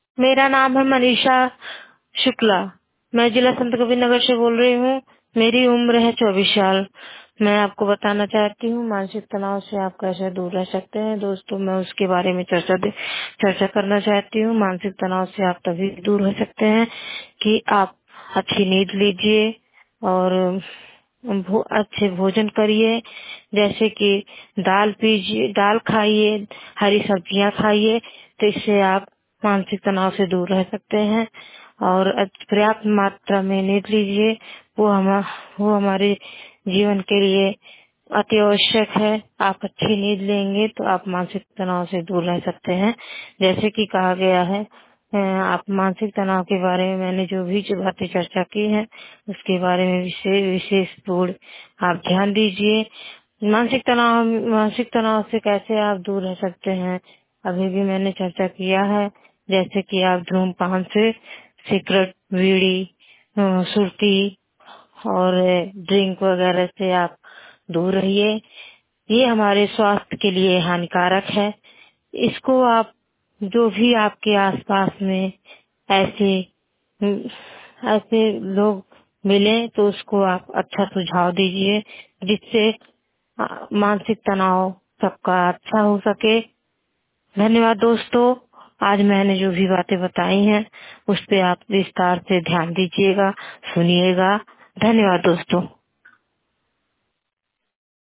मेरा नाम है मनीषा शुक्ला। मैं जिला संत कबीर नगर से बोल रही हूँ। मेरी उम्र है 24 साल। मैं आपको बताना चाहती हूँ मानसिक तनाव से आप कैसे दूर रह सकते हैं। दोस्तों, मैं उसके बारे में चर्चा करना चाहती हूँ। मानसिक तनाव से आप तभी दूर हो सकते हैं कि आप अच्छी नींद लीजिए और अच्छे भोजन करिए, जैसे कि दाल पीजिए, दाल खाइए, हरी सब्जियां खाइए। तो इससे आप मानसिक तनाव से दूर रह सकते हैं। और पर्याप्त मात्रा में नींद लीजिए। वो हमारे जीवन के लिए अति आवश्यक है। आप अच्छी नींद लेंगे तो आप मानसिक तनाव से दूर रह सकते हैं। जैसे कि कहा गया है, आप मानसिक तनाव के बारे में मैंने जो बातें चर्चा की है उसके बारे में विशेष पूर्ण आप ध्यान दीजिए। मानसिक तनाव से कैसे आप दूर रह सकते हैं अभी भी मैंने चर्चा किया है। जैसे कि आप धूम्रपान से, सिगरेट, बीड़ी, सुर्ती और ड्रिंक वगैरह से आप दूर रहिए। ये हमारे स्वास्थ्य के लिए हानिकारक है। इसको आप, जो भी आपके आसपास में ऐसे ऐसे लोग मिले तो उसको आप अच्छा सुझाव दीजिए, जिससे मानसिक तनाव सबका अच्छा हो सके। धन्यवाद दोस्तों। आज मैंने जो भी बातें बताई हैं उस पे आप विस्तार से ध्यान दीजिएगा, सुनिएगा। धन्यवाद दोस्तों।